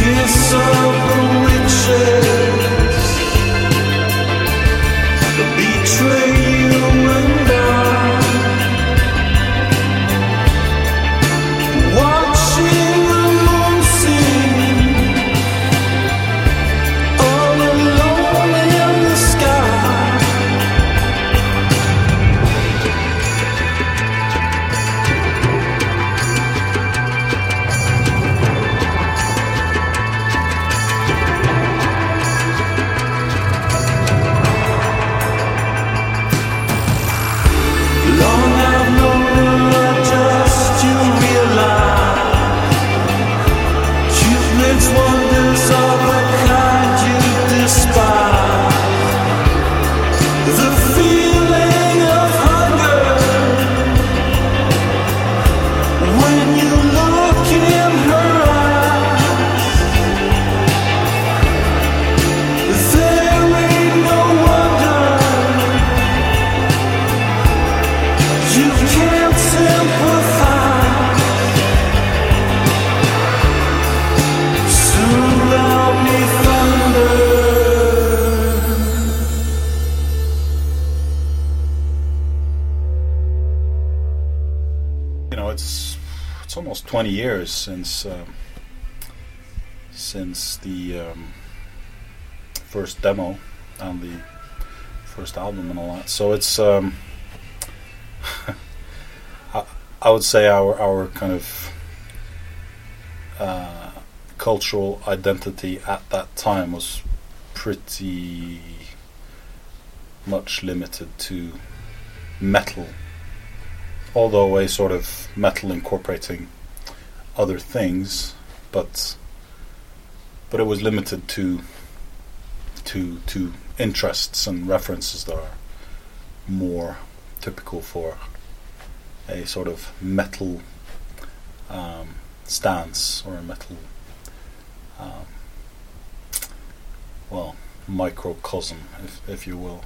kiss of the witches betray you and I. Watching the moon sing all alone in the sky. Long I've known love just to realize Cupid's wonders of a kind you despise. The feeling of hunger when you look in her eyes. There ain't no wonder you can't sympathize. Surround me thunder. You know, it's almost 20 years since the first demo and the first album and all that. So it's I would say our kind of cultural identity at that time was pretty much limited to metal, although a sort of metal incorporating other things, but it was limited to interests and references that are more typical for a sort of metal stance, or a metal microcosm, if you will.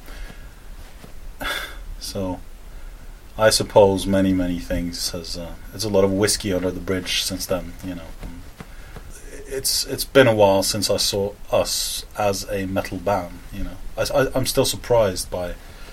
So I suppose many things has it's a lot of whiskey under the bridge since then, you know. It's been a while since I saw us as a metal band, you know. I'm still surprised by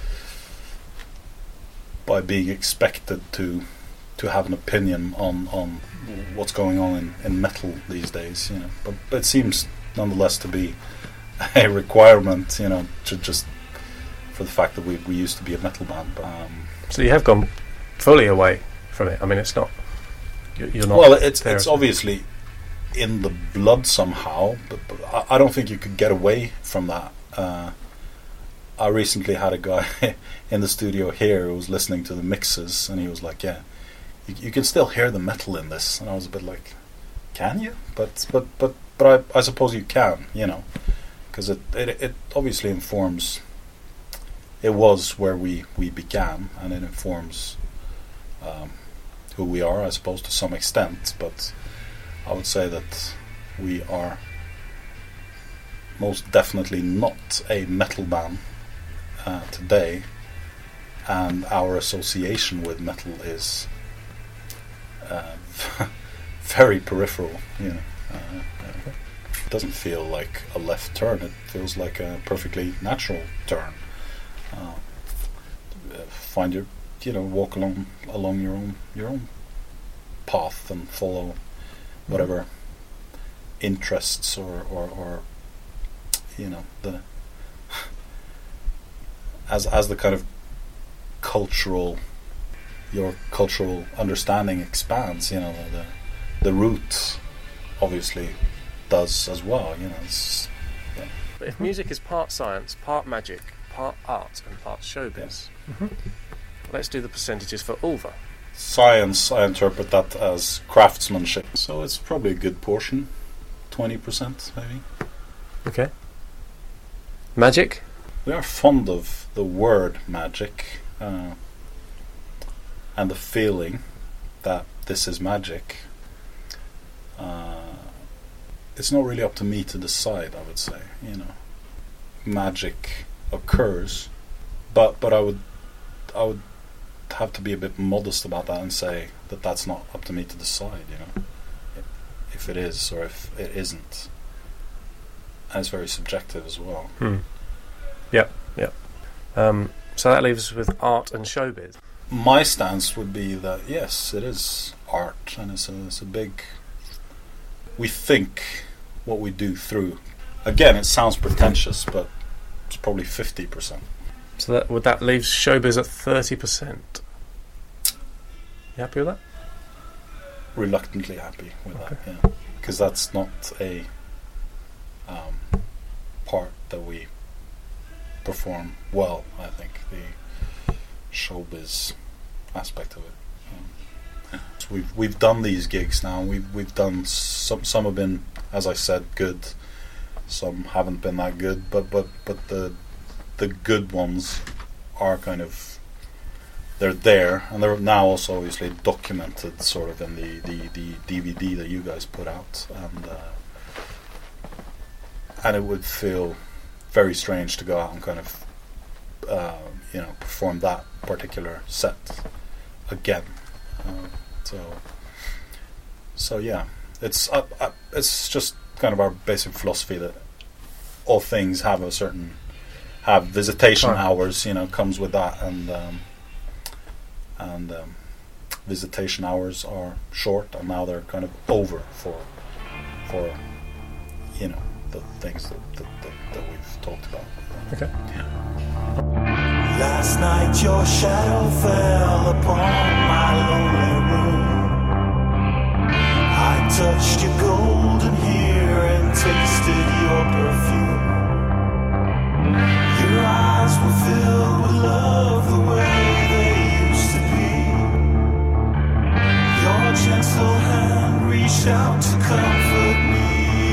being expected to have an opinion on what's going on in metal these days, you know. But it seems nonetheless to be a requirement, you know, to just for the fact that we used to be a metal band. But, so you have gone fully away from it. I mean, it's not. You're not. Well, it's obviously in the blood somehow, but I don't think you could get away from that. I recently had a guy in the studio here who was listening to the mixes, and he was like, "Yeah, you can still hear the metal in this." And I was a bit like, "Can you?" But I suppose you can, you know, because it obviously informs. It was where we began, and it informs who we are, I suppose, to some extent. But I would say that we are most definitely not a metal band today, and our association with metal is very peripheral. You know, it doesn't feel like a left turn; it feels like a perfectly natural turn. Find walk along your own path and follow whatever interests or you know, the as the kind of your cultural understanding expands, you know, the root obviously does as well, you know. But if music is part science, part magic, part art and part showbiz, let's do the percentages for Ulva. Science, I interpret that as craftsmanship, so it's probably a good portion, 20% maybe. Okay. Magic? We are fond of the word magic, and the feeling that this is magic. It's not really up to me to decide, I would say, you know. Magic occurs, but I would have to be a bit modest about that and say that that's not up to me to decide, you know. if it is or if it isn't. And it's very subjective as well. Yep. So that leaves us with art and showbiz. My stance would be that yes, it is art, and it's a big. We think what we do through. Again, it sounds pretentious, but it's probably 50%. So that leaves showbiz at 30%. You happy with that? Reluctantly happy with that, yeah, because that's not a part that we perform well. I think the showbiz aspect of it. So we've done these gigs now. We've done some have been, as I said, good. Some haven't been that good, but the good ones are kind of, they're there, and they're now also obviously documented sort of in the DVD that you guys put out, and it would feel very strange to go out and kind of perform that particular set again. So yeah, it's just kind of our basic philosophy that all things have visitation hours, comes with that, and visitation hours are short, and now they're kind of over for the things that we've talked about. Okay. Last night your shadow fell upon my lonely room. I touched your golden hair and tasted your perfume. Your eyes were filled with love the way they used to be. Your gentle hand reached out to comfort me.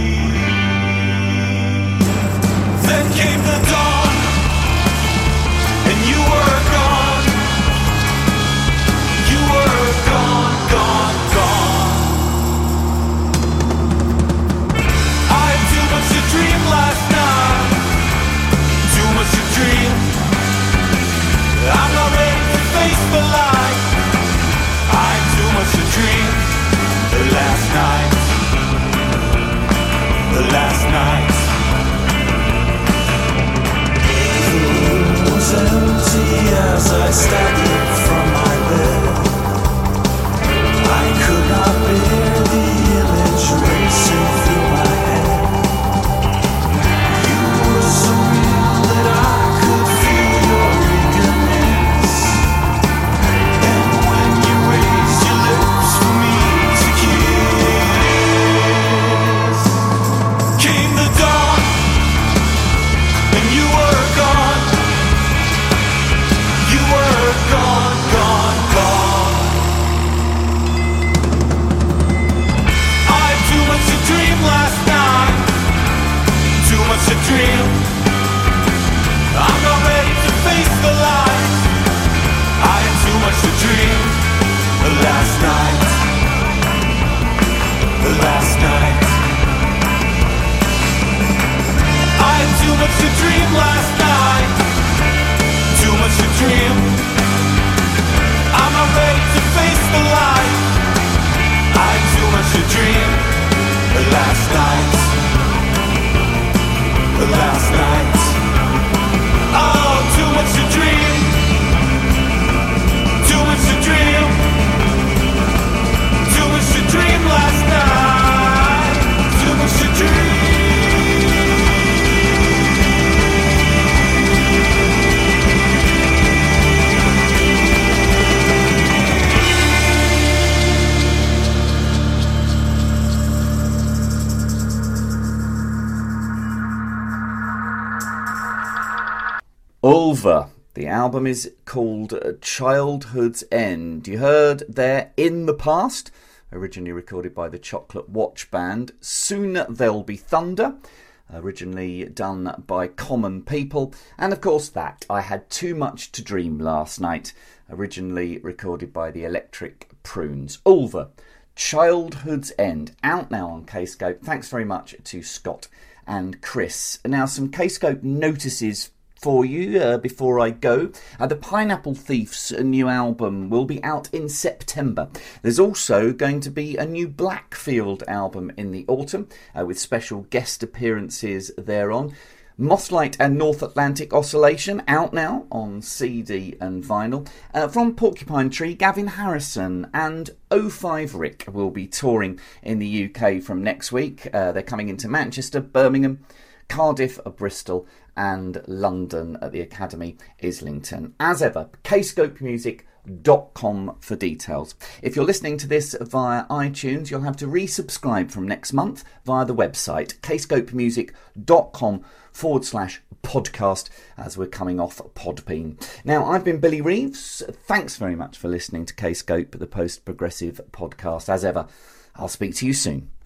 Then came the dawn, and you were gone. You were gone, gone, gone. I had too much to dream last night. Too much to dream. I'm not ready to face the light. I had too much to dream. The last night. The last night. Was empty as I staggered from my bed. I could not bear the image racing through my head. You were so real that I could feel your eagerness. And when you raised your lips for me to kiss, came the dawn, and you were gone. Gone, gone, gone. I had too much to dream last night. Too much to dream. I'm not ready to face the light. I had too much to dream. The last night. The last night. I had too much to dream last night. Too much to dream. I'm not ready to face the light. I had too much to dream. The last night. The last night. Oh, too much to dream. Too much to dream. Too much to dream last night. Too much to dream. Ulver. The album is called Childhood's End. You heard there In the Past, originally recorded by the Chocolate Watch Band. Soon There'll Be Thunder, originally done by Common People. And of course that, I Had Too Much to Dream Last Night, originally recorded by the Electric Prunes. Ulver, Childhood's End, out now on Kscope. Thanks very much to Scott and Chris. Now some Kscope notices for you before I go. The Pineapple Thief's new album will be out in September. There's also going to be a new Blackfield album in the autumn with special guest appearances thereon. Mothlight and North Atlantic Oscillation out now on CD and vinyl. From Porcupine Tree, Gavin Harrison and O5 Rick will be touring in the UK from next week. They're coming into Manchester, Birmingham, Cardiff, Bristol and London at the Academy Islington. As ever, kscopemusic.com for details. If you're listening to this via iTunes, you'll have to resubscribe from next month via the website kscopemusic.com/podcast as we're coming off Podbean. Now, I've been Billy Reeves. Thanks very much for listening to Kscope, the post-progressive podcast. As ever, I'll speak to you soon.